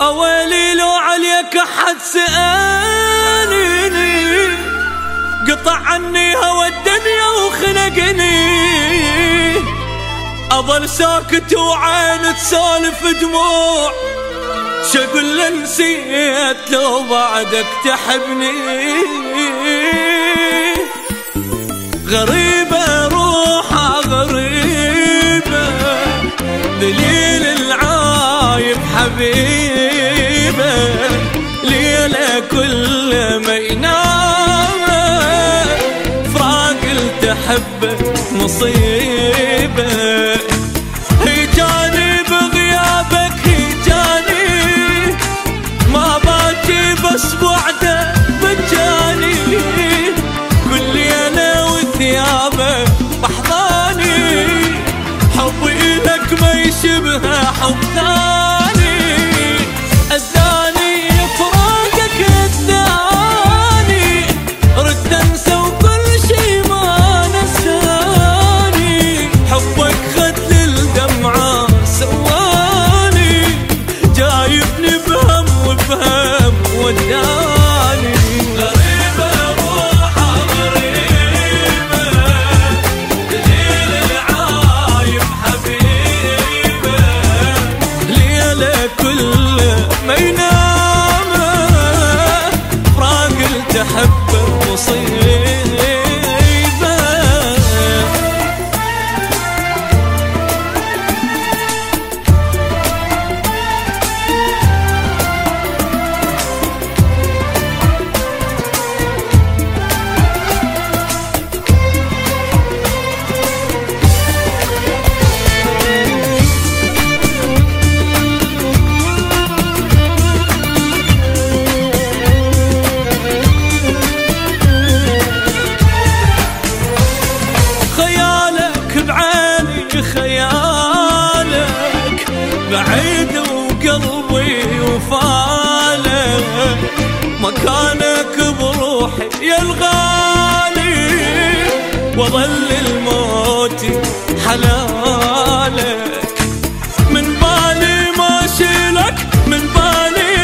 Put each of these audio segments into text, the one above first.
اويلي لو عليك احد سألني، قطع عني هوى الدنيا وخنقني، اظل ساكت وعين تسالف دموع، شقول له نسيت لو بعدك تحبني. غريبة روحها غريبة، دليل العايب حبيبة، ليلة كل ما ينام فراق التحبه مصيبة. هيجاني بغيابك هيجاني، ما باكي بس بعده بجاني، كل ليلة وثيابه بحضاني، حبي لك ما يشبه حب ثاني، أذاني فراقك أذاني، رد أنسى وكل شي ما نساني، حبك خد للدمعة سواني، جايبني بهم وبهم وداني. غريبة روحها غريبة، دليل العايب حبيبة، ليلة كل ما ينام فراق التحبه مصيبة. خيالك بعيد وقلبي وفالك، مكانك بروحي يا الغالي، وظل الموت حلالك، من بالي ما شيلك من بالي،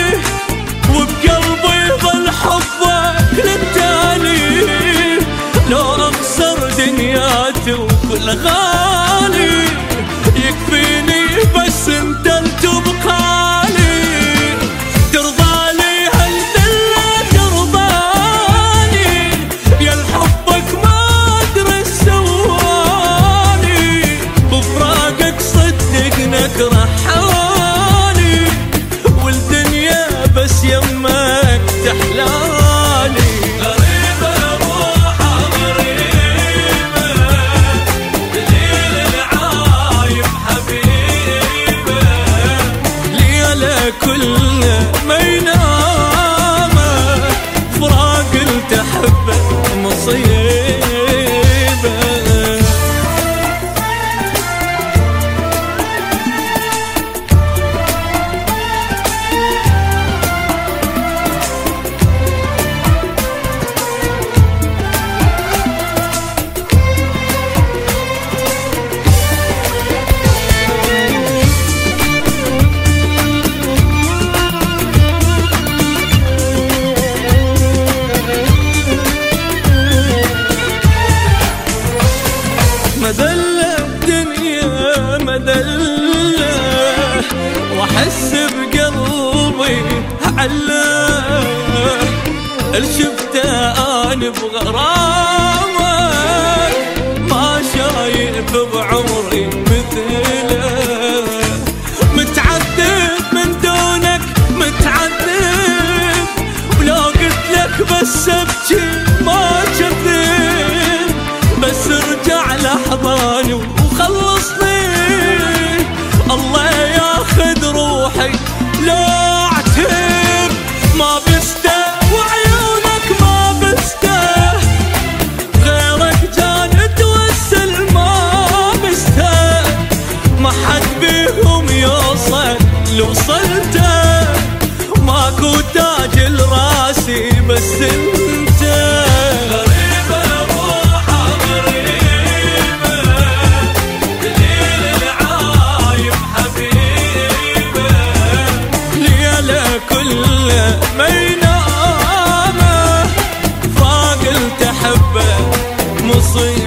وبقلبي ظل حبك للتالي، لو اخسر دنياتي وكل غالي، يكفيني بس انت تبقالي، ترضالي هالذلة ترضاني، يا الحبك ما ادري سواني، بفراقك صدقنك رحالي، والدنيا بس يمك تحلالي. كل ما ينام فراق التحبه مصيبة. مذلة الدنيا مذلة، واحس بقلبي علة، الشفته انا بغرامك، ما شايف بعمري مثله، متعذب من دونك متعذب، ولو قلت لك بس ابكي ما كذب، بس ارجع لحضاني وخلصني، الله ياخذ روحي لا اعتب، ما بسته وعيونك ما بسته، غيرك جان توسل ما بسته، ما حد بيهم يوصل لوصلته، ماكو تاج لراسي بس انت. مصيبة